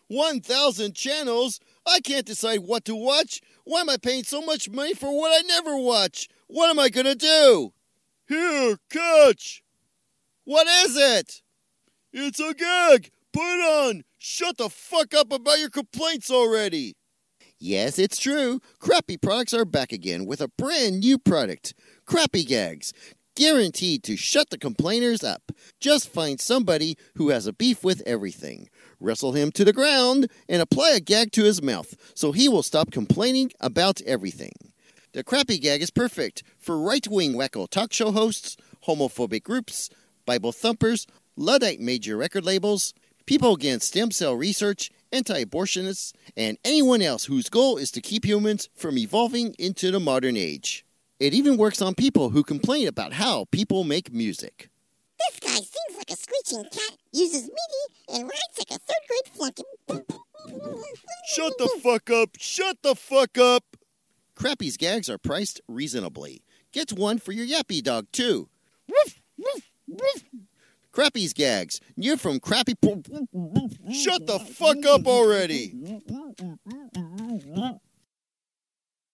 1,000 channels? I can't decide what to watch. Why am I paying so much money for what I never watch? What am I gonna do? Here, catch! What is it? It's a gag! Put it on! Shut the fuck up about your complaints already! Yes, it's true. Crappy Products are back again with a brand new product. Crappy Gags. Guaranteed to shut the complainers up. Just find somebody who has a beef with everything. Wrestle him to the ground and apply a gag to his mouth so he will stop complaining about everything. The Crappy Gag is perfect for right-wing wacko talk show hosts, homophobic groups, Bible thumpers, Luddite major record labels, people against stem cell research, anti-abortionists, and anyone else whose goal is to keep humans from evolving into the modern age. It even works on people who complain about how people make music. This guy sings like a screeching cat, uses MIDI, and writes like a third-grade flunky. Shut the fuck up! Shut the fuck up! Crappy's gags are priced reasonably. Get one for your yappy dog, too. Woof, woof, woof. Crappy's gags. You're from Crappy... Shut the fuck up already!